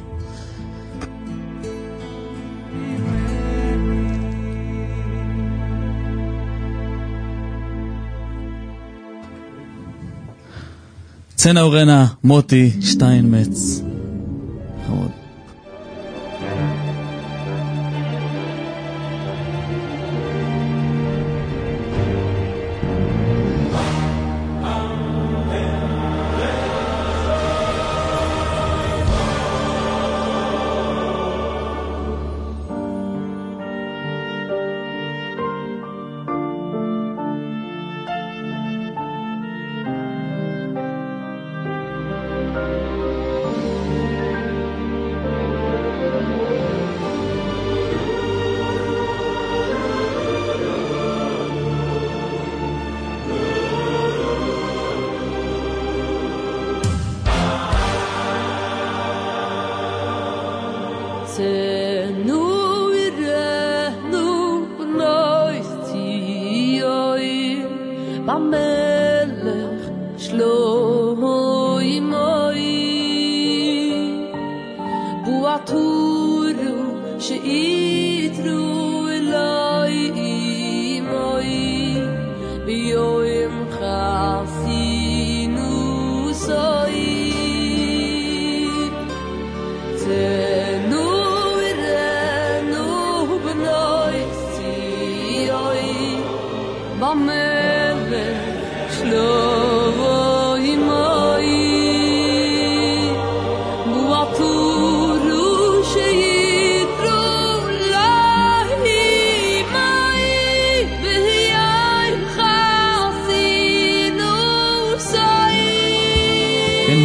צאנה וראנה, מוטי שטיינמץ. חמוד.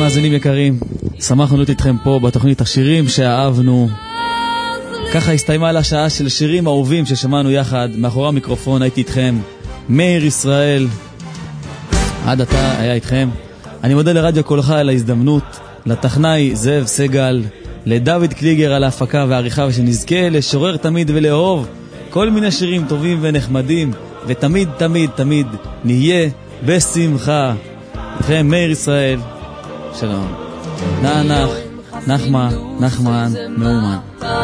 מאזינים יקרים, שמחנו להיות איתכם פה בתוכנית השירים שאהבנו. ככה הסתיימה לה שעה של שירים אהובים ששמענו יחד. מאחורי המיקרופון הייתי איתכם מאיר ישראל, עד עתה היה איתכם. אני מודה לרדיו כל חי על ההזדמנות, לטכנאי זאב סגל, לדוד קליגר על ההפקה והעריכה, ושנזכה לשורר תמיד ולאהוב כל מיני שירים טובים ונחמדים, ותמיד תמיד תמיד נהיה בשמחה. איתכם מאיר ישראל, שלום. נח, נחמה, נחמן, מאומן.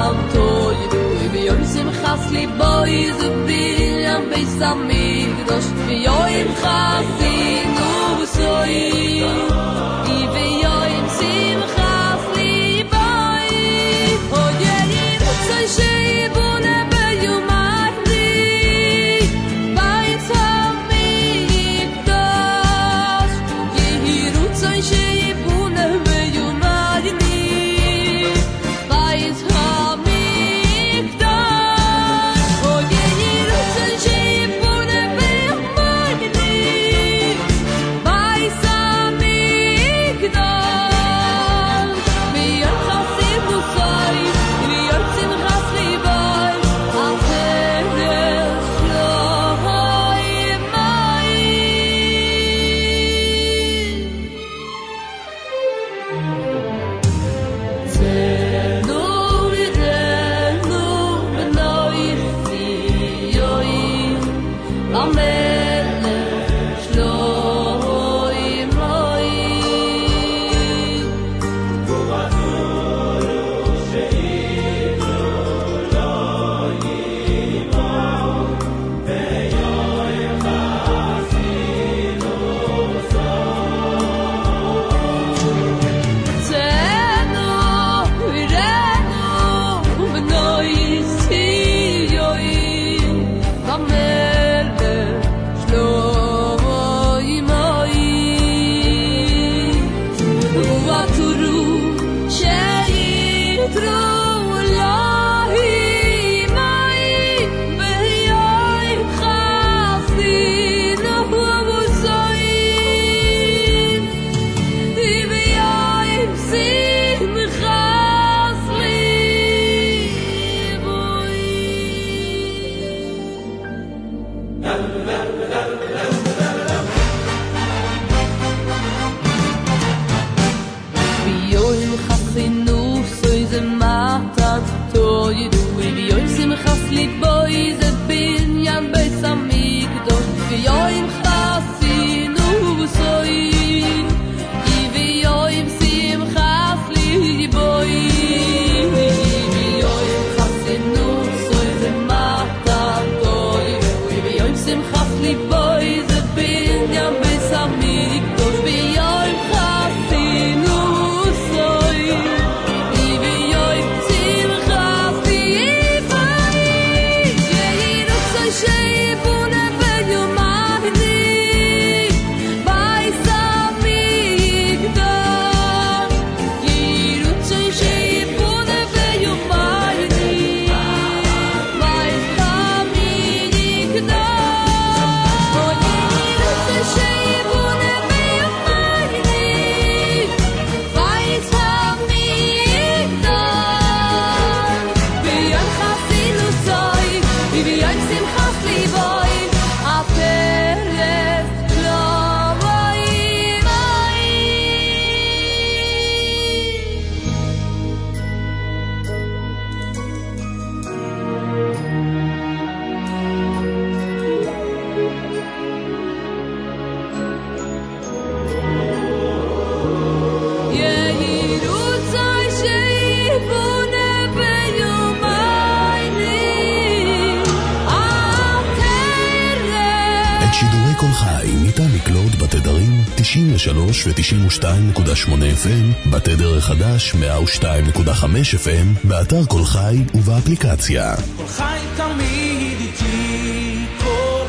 תשעים ושלוש ו-תשעים ושתיים נקודה שמונה אף אם, בתדר החדש מאה ושתיים נקודה חמש אף אם, באתר כל חי ובאפליקציה. כל חי תמיד איתי, כל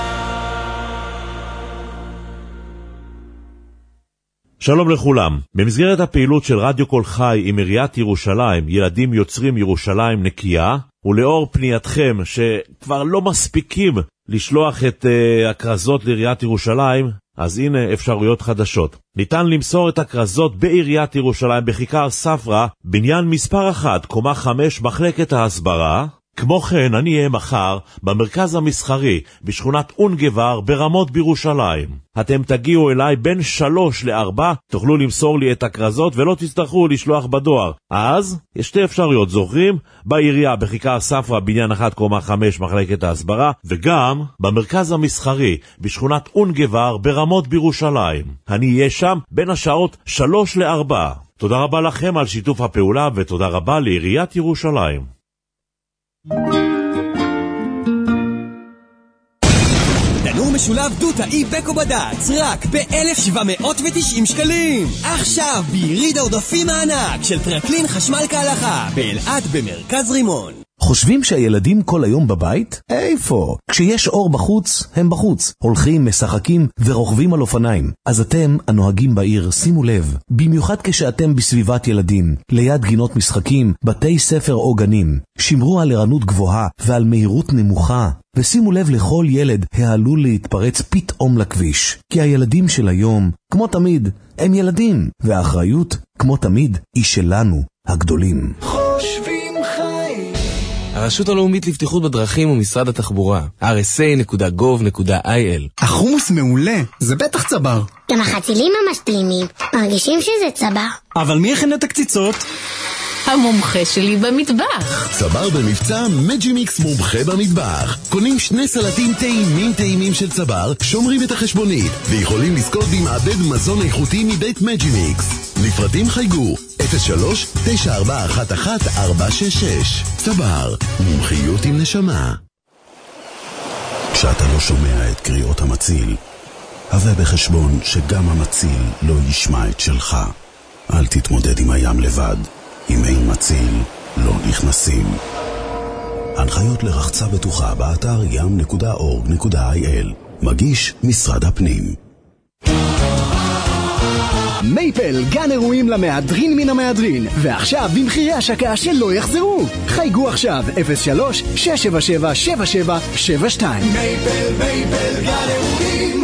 חי. שלום לכולם. במסגרת הפעילות של רדיו כל חי עם עיריית ירושלים, ילדים יוצרים ירושלים נקייה, ולאור פנייתכם שכבר לא מספיקים לשלוח את uh, הקרזות לעיריית ירושלים, אז הנה אפשרויות חדשות. ניתן למסור את הכרזות בעיריית ירושלים בכיכר ספרא, בניין מספר אחת, קומה חמש, מחלקת ההסברה. כמו כן, אני אהיה מחר במרכז המסחרי בשכונת אונגבר ברמות בירושלים. אתם תגיעו אליי בין שלוש לארבע, תוכלו למסור לי את הכרזות ולא תצטרכו לשלוח בדואר. אז יש שתי אפשרויות, זוכרים? בעירייה בכיכר ספרא בניין אחת קומה חמש מחלקת ההסברה, וגם במרכז המסחרי בשכונת אונגבר ברמות בירושלים. אני אהיה שם בין השעות שלוש לארבע. תודה רבה לכם על שיתוף הפעולה ותודה רבה לעיריית ירושלים. תנור משולב דו-תאי בקו בד"ץ רק ב-אלף שבע מאות ותשעים שקלים. עכשיו ביריד העודפים הענק של טרקלין חשמל כהלכה באלעד במרכז רימון. חושבים שהילדים כל היום בבית? איפה? כשיש אור בחוץ, הם בחוץ. הולכים, משחקים ורוכבים על אופניים. אז אתם, הנוהגים בעיר, שימו לב. במיוחד כשאתם בסביבת ילדים, ליד גינות משחקים, בתי ספר או גנים. שמרו על ערנות גבוהה ועל מהירות נמוכה. ושימו לב לכל ילד העלול להתפרץ פתאום לכביש. כי הילדים של היום, כמו תמיד, הם ילדים. והאחריות, כמו תמיד, היא שלנו, הגדולים. חושבים חיים. הרשות הלאומית לבטיחות בדרכים ומשרד התחבורה, אר אס איי נקודה גוב נקודה איי אל. החומוס מעולה, זה בטח צבר. גם החצילים ממש טעימים, מרגישים שזה צבר. אבל מי הכין את הקציצות? המומחה שלי במטבח. צבר במבצע מג'ימיקס מומחה במטבח. קונים שני סלטים טעימים טעימים של צבר, שומרים את החשבונית ויכולים לזכות במעבד מזון איכותי מבית מג'ימיקס. לפרטים חייגו אפס שלוש תשע ארבע אחת אחת ארבע שש שש. צבר, מומחיות עם נשמה. כשאתה לא שומע את קריאות המציל, הווה בחשבון שגם המציל לא ישמע את שלך. אל תתמודד עם הים לבד. אם אין מציל, לא נכנסים. הנחיות לרחצה בטוחה באתר ים נקודה אורג נקודה איי אל. מגיש משרד הפנים. מייפל, גן אירועים למהדרין מן המהדרין, ועכשיו במחירי השקה שלא יחזרו. חייגו עכשיו אפס שלוש שש שבע שבע שבע שבע שבע שתיים. מייפל, מייפל, גן אירועים.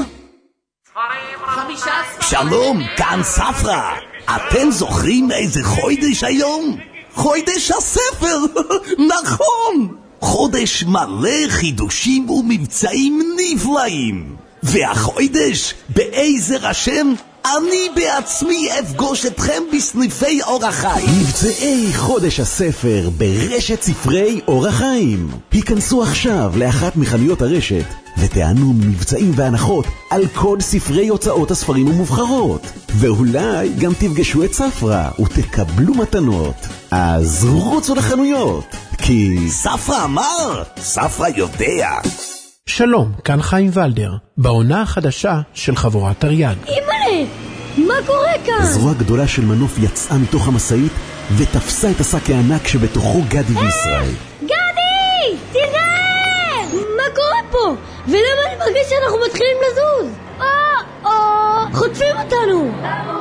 שלום, כאן ספרא. אתם זוכרים איזה חודש היום? חודש הספר. נכון, חודש מלא חידושים ומבצעים נפלאים. והחודש בעזר השם אני בעצמי אפגוש אתכם בסניפי אור החיים. מבצעי חודש הספר ברשת ספרי אור החיים. היכנסו עכשיו לאחת מחנויות הרשת ותענו מבצעים והנחות על כל ספרי הוצאות הספרים ומובחרות. ואולי גם תפגשו את ספרא ותקבלו מתנות. אז רוצו לחנויות, כי ספרא אמר, ספרא יודע. שלום, כאן חיים ולדר, בעונה החדשה של חבורת תרי"ג. אימא'לה, מה קורה כאן? זרוע גדולה של מנוף יצאה מתוך המשאית ותפסה את השק הענק שבתוכו גדי וישראל. גדי! תראה! מה קורה פה? ולמה אני מרגיש שאנחנו מתחילים לזוז? או, או, חוטפים אותנו!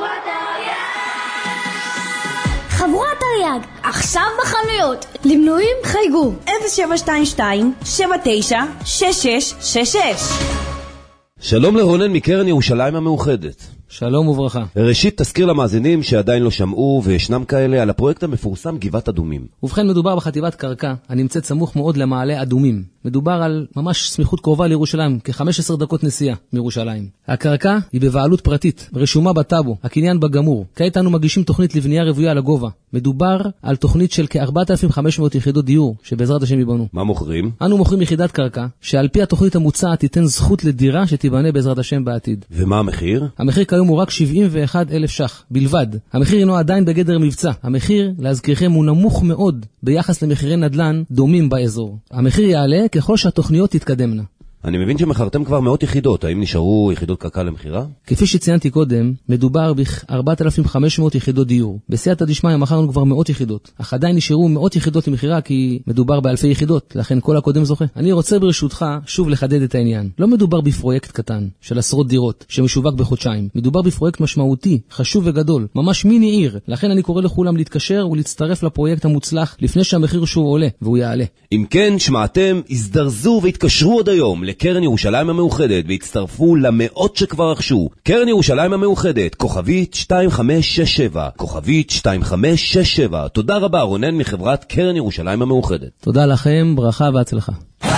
חבורת תרי"ג, עכשיו בחנויות. למנויים חייגו אפס שבע שתיים שתיים שבע תשע שש שש שש שש. שלום לרונן מקרן ירושלים המאוחדת. שלום וברכה. ראשית תזכיר למאזינים שעדיין לא שמעו וישנם כאלה על הפרויקט המפורסם גבעת אדומים. ובכן, מדובר בחטיבת קרקע הנמצאת סמוך מאוד למעלה אדומים. מדובר על ממש סמיכות קרובה לירושלים, כ-חמש עשרה דקות נסיעה מירושלים. הקרקע היא בבעלות פרטית, רשומה בטאבו, הקניין בגמור. כעת אנו מגישים תוכנית לבנייה רוויה על הגובה. מדובר על תוכנית של כ-ארבעת אלפים וחמש מאות יחידות דיור, שבעזרת השם ייבנו. מה מוכרים? אנו מוכרים יחידת קרקע, שעל פי התוכנית המוצעת תיתן זכות לדירה שתיבנה בעזרת השם בעתיד. ומה המחיר? המחיר כיום הוא רק שבעים ואחד אלף ש"ח בלבד. המחיר אינו עדיין בגדר מבצע. המחיר, להזכירכם, הוא נמוך מאוד ביחס למחירי נדל"ן דומים באזור. המחיר יעלה ככל שהתוכניות תתקדמנה. אני מבין שמחרתם כבר מאות יחידות, האם נשארו יחידות קרקע למחירה? כפי שציינתי קודם, מדובר ב-ארבעת אלפים וחמש מאות יחידות דיור. בסייעתא דשמיא מכרנו כבר מאות יחידות, אך עדיין נשארו מאות יחידות למחירה כי מדובר באלפי יחידות, לכן כל הקודם זוכה. אני רוצה ברשותך שוב לחדד את העניין. לא מדובר בפרויקט קטן של עשרות דירות שמשווק בחודשיים. מדובר בפרויקט משמעותי, חשוב וגדול, ממש מיני עיר. לכן אני קורא לכולם להתקשר ולהצטרף לפרויקט המוצלח לפני שהמחיר שהוא עולה והוא יעלה. אם כן, שמעתם, הזדרזו והתקשרו עוד היום בקרן ירושלים המאוחדת והצטרפו למאות שכבר רכשו. קרן ירושלים המאוחדת, כוכבית שתיים חמש שש שבע, כוכבית שתיים חמש שש שבע. תודה רבה רונן מחברת קרן ירושלים המאוחדת. תודה לכם, ברכה והצלחה.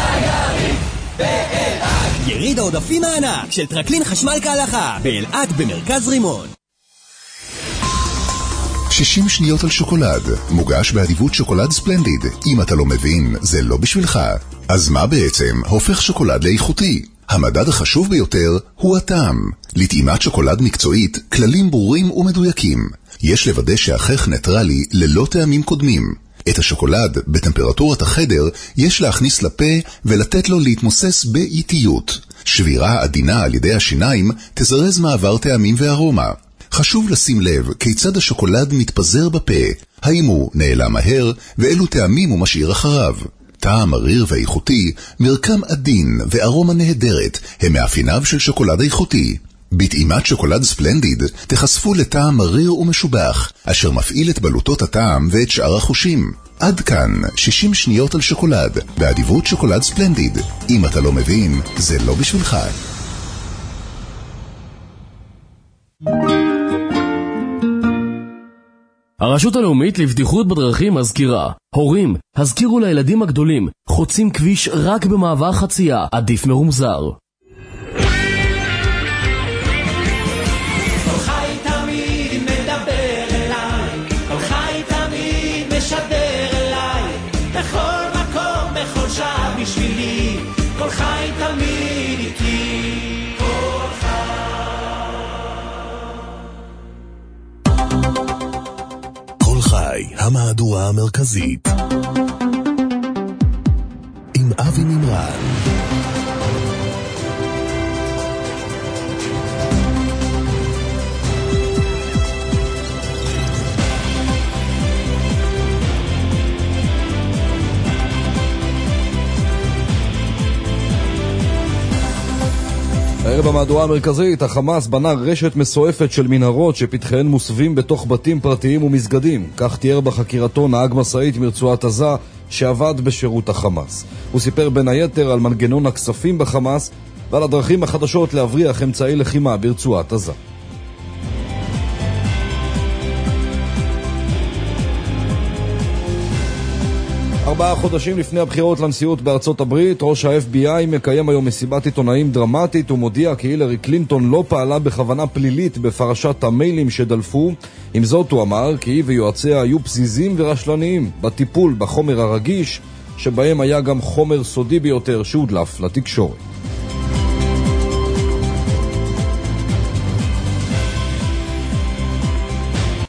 יריד העודפים הענק של טרקלין חשמל כהלכה באלעד במרכז רימון. שישים שניות על שוקולד, מוגש באדיבות שוקולד ספלנדיד. אם אתה לא מבין, זה לא בשבילך. אז מה בעצם הופך שוקולד לאיכותי? המדד החשוב ביותר הוא הטעם. לטעימת שוקולד מקצועית, כללים ברורים ומדויקים. יש לוודא שהחך ניטרלי ללא טעמים קודמים. את השוקולד בטמפרטורת החדר יש להכניס לפה ולתת לו להתמוסס באיטיות. שבירה עדינה על ידי השיניים תזרז מעבר טעמים וארומה. חשוב לשים לב כיצד השוקולד מתפזר בפה, האם הוא נעלם מהר ואילו טעמים הוא משאיר אחריו. טעם מריר ואיכותי, מרקם עדין וארומה נהדרת הם מאפייניו של שוקולד איכותי. בטעימת שוקולד ספלנדיד תחשפו לטעם מריר ומשובח, אשר מפעיל את בלוטות הטעם ואת שאר החושים. עד כאן שישים שניות על שוקולד, באדיבות שוקולד ספלנדיד. אם אתה לא מבין, זה לא בשבילך. הרשות הלאומית לבטיחות בדרכים מזכירה: הורים, הזכירו לילדים הגדולים, חוצים כביש רק במעבר חצייה, עדיף מרומזר. המהדורה המרכזית עם אבי מימרן. הערב במהדורה המרכזית, החמאס בנה רשת מסועפת של מנהרות שפתחיהן מוסבים בתוך בתים פרטיים ומסגדים. כך תיאר בחקירתו נהג מסעית מרצועת עזה שעבד בשירות החמאס. הוא סיפר בין היתר על מנגנון הכספים בחמאס ועל הדרכים החדשות להבריח אמצעי לחימה ברצועת עזה. ארבעה חודשים לפני הבחירות לנשיאות בארצות הברית, ראש ה-אף בי איי מקיים היום מסיבת עיתונאים דרמטית ומודיע כי הילרי קלינטון לא פעלה בכוונה פלילית בפרשת המיילים שדלפו. עם זאת הוא אמר כי היא ויועציה היו פזיזים ורשלניים בטיפול בחומר הרגיש, שבהם היה גם חומר סודי ביותר שהודלף לתקשורת.